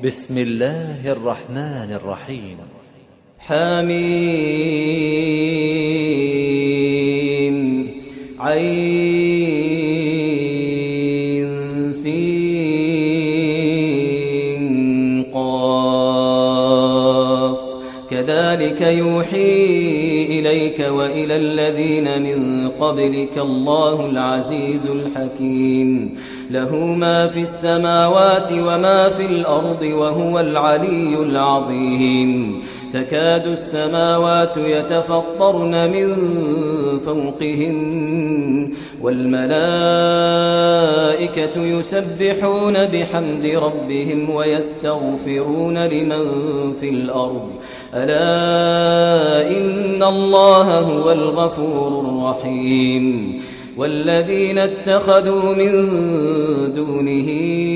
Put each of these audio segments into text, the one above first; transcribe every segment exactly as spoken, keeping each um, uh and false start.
بسم الله الرحمن الرحيم. حميم عين سين قاف كذلك يوحي إليك وإلى الذين من قبلك الله العزيز الحكيم له ما في السماوات وما في الأرض وهو العلي العظيم تكاد السماوات يتفطرن من فوقهن والملائكة يسبحون بحمد ربهم ويستغفرون لمن في الأرض ألا إن الله هو الغفور الرحيم والذين اتخذوا من دونه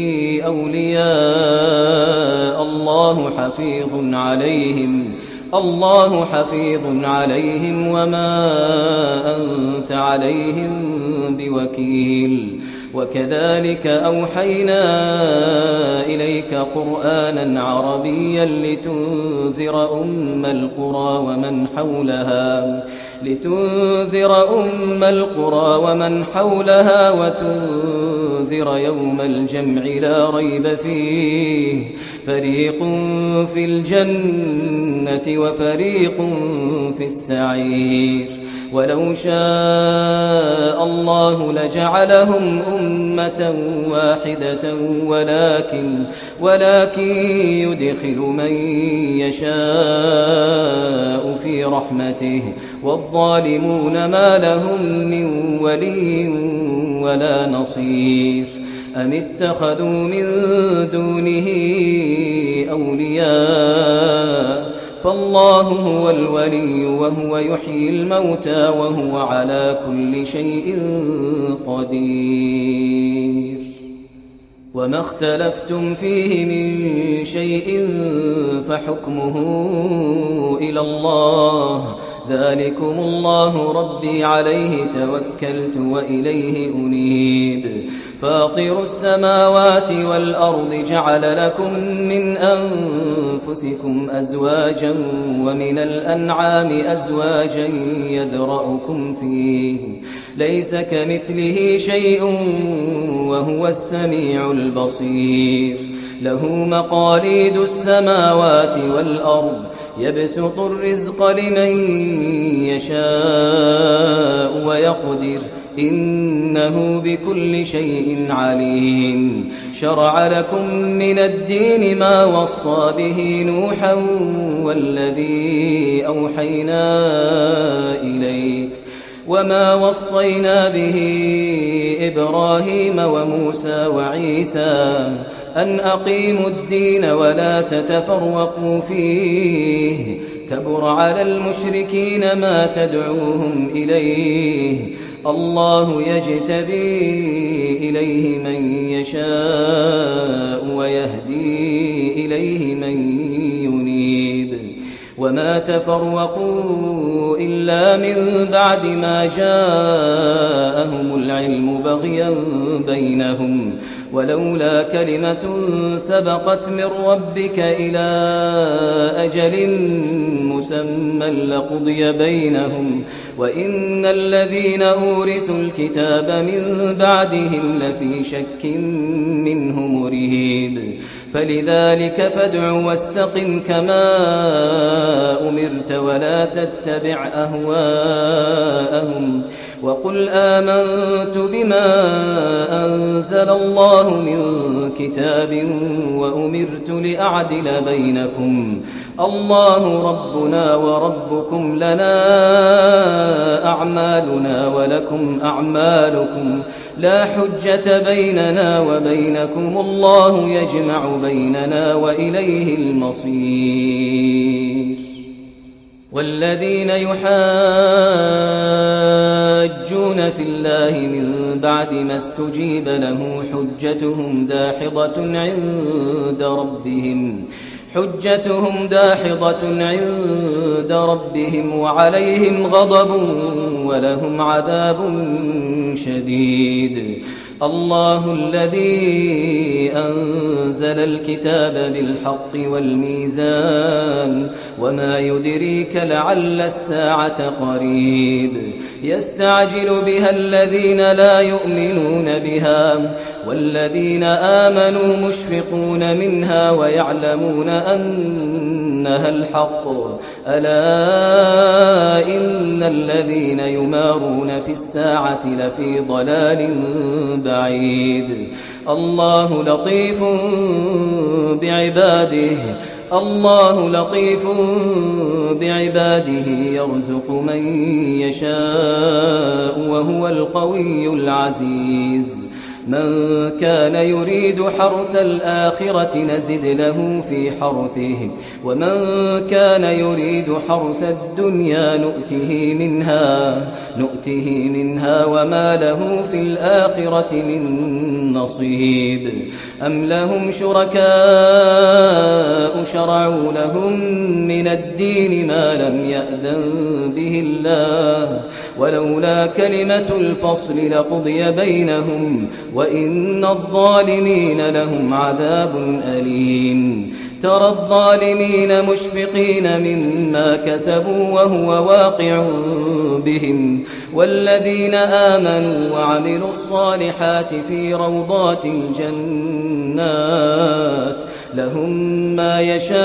أولياء الله حفيظ عليهم الله حفيظ عليهم وما أنت عليهم بوكيل وكذلك أوحينا إليك قرآنا عربيا لتنذر أم القرى ومن حولها لتنذر أم القرى ومن حولها وتنذر يوم الجمع لا ريب فيه فريق في الجنة وفريق في السعير ولو شاء الله لجعلهم أمة واحدة ولكن ولكن يدخل من يشاء في رحمته والظالمون ما لهم من ولي ولا نصير أم اتخذوا من دونه أولياء فالله هو الولي وهو يحيي الموتى وهو على كل شيء قدير وما اختلفتم فيه من شيء فحكمه إلى الله ذلكم الله ربي عليه توكلت وإليه أنيب فاطر السماوات والأرض جعل لكم من أنفسكم أزواجا ومن الأنعام أزواجا يذرأكم فيه ليس كمثله شيء وهو السميع البصير له مقاليد السماوات والأرض يبسط الرزق لمن يشاء ويقدر إنه بكل شيء عليم شرع لكم من الدين ما وصى به نوحا والذي أوحينا إليك وما وصينا به إبراهيم وموسى وعيسى أن أقيموا الدين ولا تتفرقوا فيه كبر على المشركين ما تدعوهم إليه الله يجتبي إليه من يشاء ويهدي إليه من ينيب وما تفرقوا إلا من بعد ما جاءهم العلم بغيا بينهم ولولا كلمة سبقت من ربك إلى أجل مسمى لقضي بينهم وإن الذين أورثوا الكتاب من بعدهم لفي شك منه مريب فلذلك فادع واستقم كما أمرت ولا تتبع أهواءهم وقل آمنت بما أنزل الله من كتاب وأمرت لأعدل بينكم الله ربنا وربكم لنا أعمالنا ولكم أعمالكم لا حجة بيننا وبينكم الله يجمع بيننا وإليه المصير والذين يحاجون في الله من بعد ما استجيب له حجتهم داحضة عند ربهم حجتهم داحضة عند ربهم وعليهم غضب ولهم عذاب شديد الله الذي أنزل الكتاب بالحق والميزان وما يدريك لعل الساعة قريب يستعجل بها الذين لا يؤمنون بها والذين آمنوا مشفقون منها ويعلمون أنها الحق ألا إن الذين يمارون في الساعة لفي ضلال بعيد الله لطيف بعباده الله لطيف بعباده يرزق من يشاء وهو القوي العزيز من كان يريد حرث الآخرة نزد له في حرثه ومن كان يريد حرث الدنيا نؤته منها نؤته منها وما له في الآخرة من نصيب أم لهم شركاء شرعوا لهم من الدين ما لم يأذن به الله ولولا كلمة الفصل لقضي بينهم وإن الظالمين لهم عذاب أليم ترى الظالمين مشفقين مما كسبوا وهو واقع بهم والذين آمنوا وعملوا الصالحات في روضات الجنات لهم ما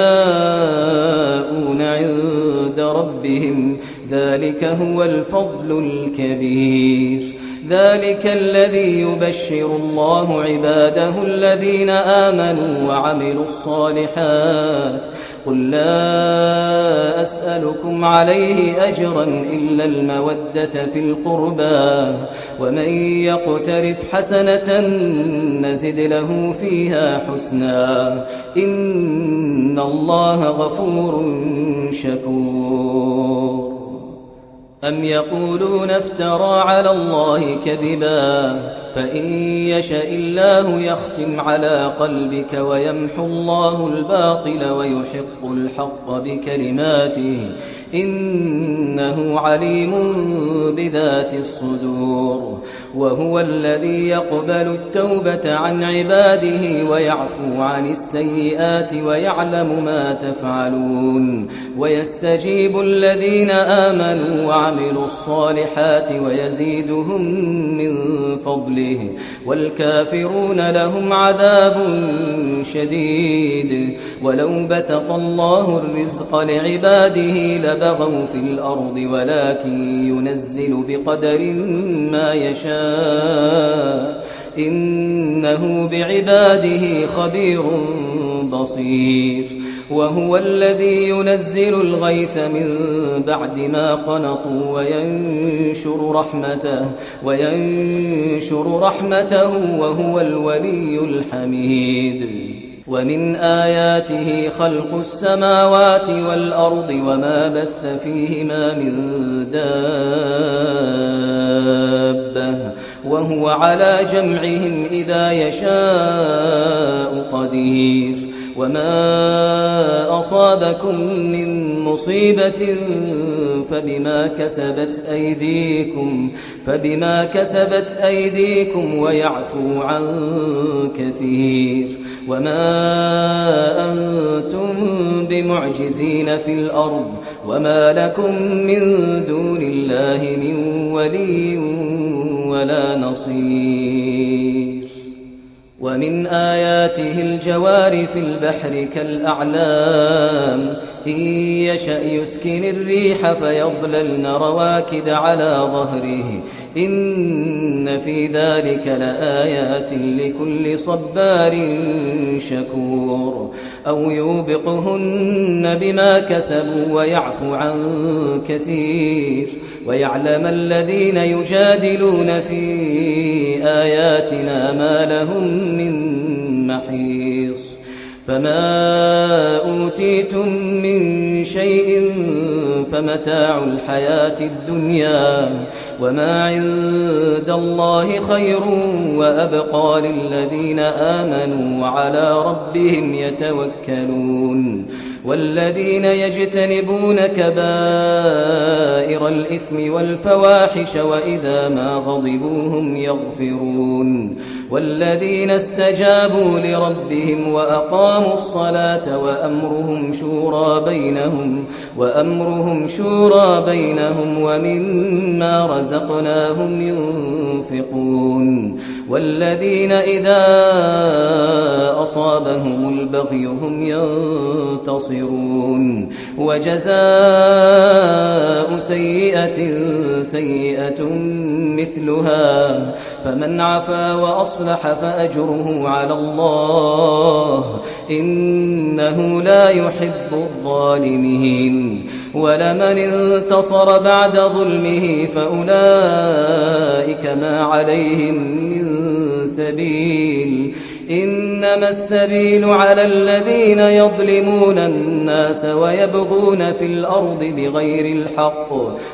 يشاءون عند ربهم ذلك هو الفضل الكبير ذلك الذي يبشر الله عباده الذين آمنوا وعملوا الصالحات قل لا أسألكم عليه أجرا إلا المودة في القربى ومن يقترف حسنة نزد له فيها حسنا إن الله غفور شكور أم يقولون افترى على الله كذبا فإن يشاء الله يختم على قلبك ويمحو الله الباطل ويحق الحق بكلماته إنه عليم بذات الصدور وهو الذي يقبل التوبة عن عباده ويعفو عن السيئات ويعلم ما تفعلون ويستجيب الذين آمنوا وعملوا الصالحات ويزيدهم من فضله والكافرون لهم عذاب شديد ولو بسط الله الرزق لعباده لبغوا في الأرض ولكن ينزل بقدر ما يشاء إنه بعباده خبير بصير وهو الذي ينزل الغيث من بعد ما قنطوا وينشر رحمته وينشر رحمته وهو الولي الحميد ومن آياته خلق السماوات والأرض وما بث فيهما من دابة وهو على جمعهم إذا يشاء قدير وما أصابكم من مصيبة فبما كسبت أيديكم فبما كسبت أيديكم ويعفو عن كثير وما أنتم بمعجزين في الأرض وما لكم من دون الله من ولي ولا نصير ومن آياته الجوار في البحر كالأعلام إن يشأ يسكن الريح فيظللن رواكد على ظهره إن في ذلك لآيات لكل صبار شكور أو يوبقهن بما كسبوا ويعفو عن كثير ويعلم الذين يجادلون في آياتنا ما لهم من محيص فما أوتيتم من شيء فمتاع الحياة الدنيا وما عند الله خير وأبقى للذين آمنوا وعلى ربهم يتوكلون والذين يجتنبون كبائر الإثم والفواحش وإذا ما غضبوا هم يغفرون والذين استجابوا لربهم وأقاموا الصلاة وأمرهم شورى بينهم وأمرهم شورى بينهم ومما رزقناهم ينفقون والذين إذا أصابهم البغي هم ينتصرون وجزاء سيئة سيئة مثلها فمن عفا وأصلح فأجره على الله إنه لا يحب الظالمين ولمن انتصر بعد ظلمه فأولئك ما عليهم من سبيل إنما السبيل على الذين يظلمون الناس ويبغون في الأرض بغير الحق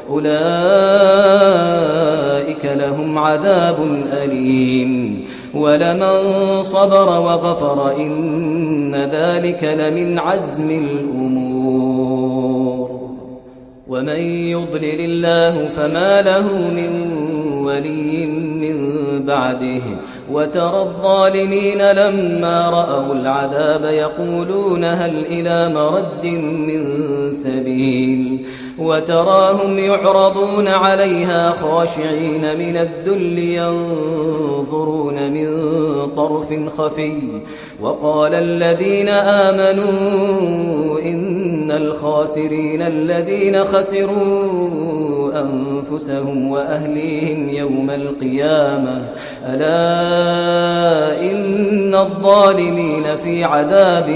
أولئك لهم عذاب أليم ولمن صبر وغفر إن ذلك لمن عزم الأمور ومن يضلل الله فما له من ولي من بعده وترى الظالمين لما رأوا العذاب يقولون هل إلى مرد من سبيل وتراهم يعرضون عليها خاشعين من الذل ينظرون من طرف خفي وقال الذين آمنوا إن الخاسرين الذين خسروا أنفسهم وأهليهم يوم القيامة ألا إن الظالمين في عذاب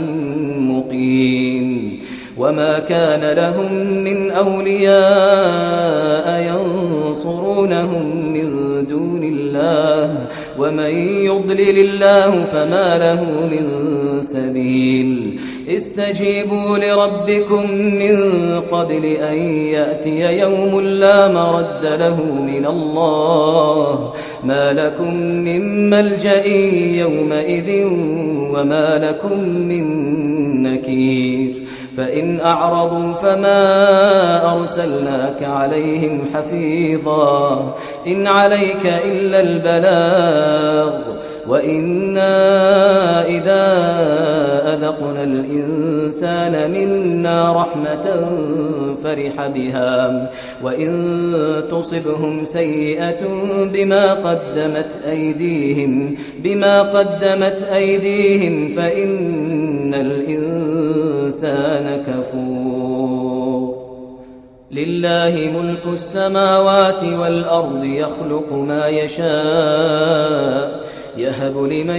مقيم وما كان لهم من أولياء ينصرونهم من دون الله ومن يضلل الله فما له من سبيل استجيبوا لربكم من قبل أن يأتي يوم لا مرد له من الله ما لكم من ملجأ يومئذ وما لكم من نكير فإن أعرضوا فما أرسلناك عليهم حفيظا إن عليك إلا البلاغ وإنا إذا أذقنا الإنسان منا رحمة فرح بها وإن تصبهم سيئة بما قدمت أيديهم بما قدمت أيديهم فإن الإنسان كفور لله ملك السماوات والأرض يخلق ما يشاء يهب لمن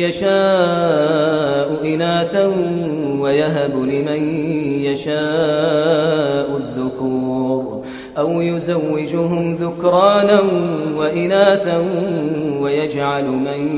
يشاء إناثا ويهب لمن يشاء الذكور أو يزوجهم ذكرانا وإناثا ويجعل من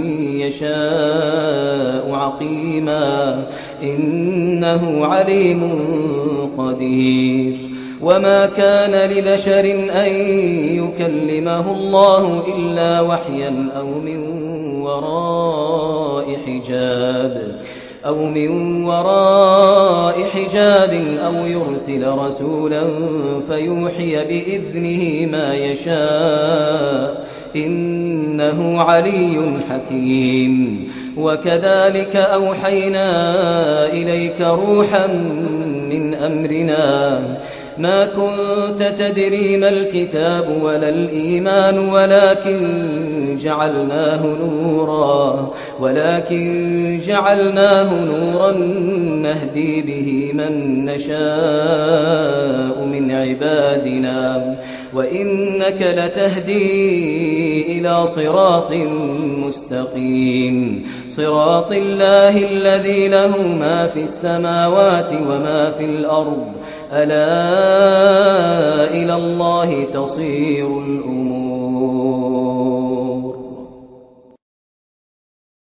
يشاء عقيما إنه عليم قدير وما كان لبشر أن يكلمه الله إلا وحيا أو من وراء حجاب أو من وراء حجاب أو يرسل رسولا فيوحي بإذنه ما يشاء إنه علي حكيم وكذلك أوحينا إليك روحا من أمرنا ما كنت تدري ما الكتاب ولا الإيمان ولكن جعلناه نورا ولكن جعلناه نورا نهدي به من نشاء من عبادنا وإنك لتهدي إلى صراط مستقيم صراط الله الذي له ما في السماوات وما في الأرض ألا إلى الله تصير الأمور